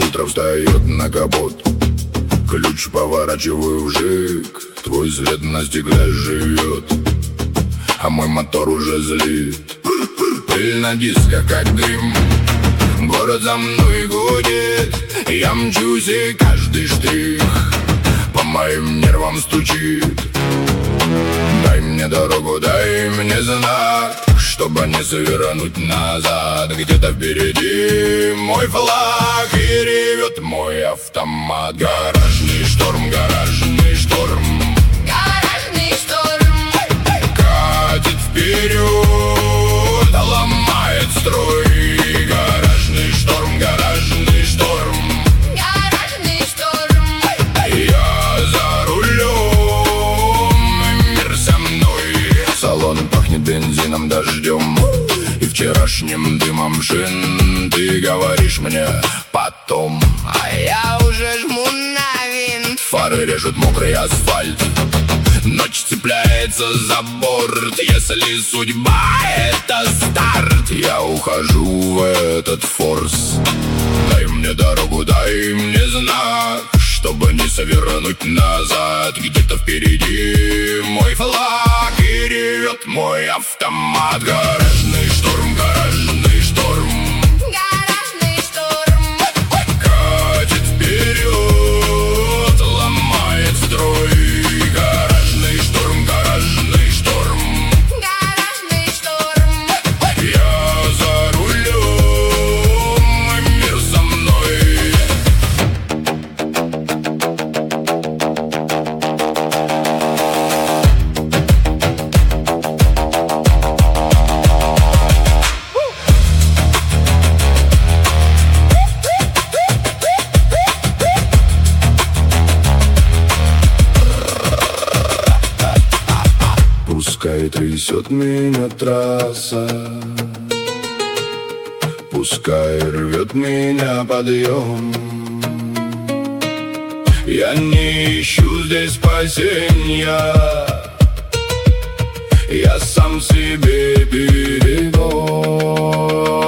утро встает на капот. Ключ поворачиваю вжик, твой след на стекле живет, а мой мотор уже злит. Пыль на дисках, как дым, город за мной гудит. Я мчусь, и каждый штрих по моим нервам стучит. Дай мне дорогу, дай мне знак, чтобы не завернуть назад. Где-то впереди мой флаг, и ревет мой автомат. Гаражный шторм, гаражный шторм, гаражный шторм, катит вперед, ломает строй. Гаражный шторм, гаражный шторм, гаражный шторм, я за рулем, мир со мной. Салон пахнет бензином, дождем и вчерашним дымом шин. Ты говоришь мне потом, а я уже жму на винт. фары режут мокрый асфальт, ночь цепляется за борт. Если судьба — это старт, я ухожу в этот форс. Дай мне дорогу, дай мне знак, чтобы не свернуть назад. Где-то впереди мой флаг, и ревет мой автомат. Гаражный шторм, гаражный шторм, Гаражный шторм, катит вперед, ломает строй. Гаражный шторм, гаражный шторм, гаражный шторм, я за рулем, и мир со мной. Пускай трясет меня трасса, пускай рвет меня подъем. Я не ищу здесь спасения, я сам себе передом.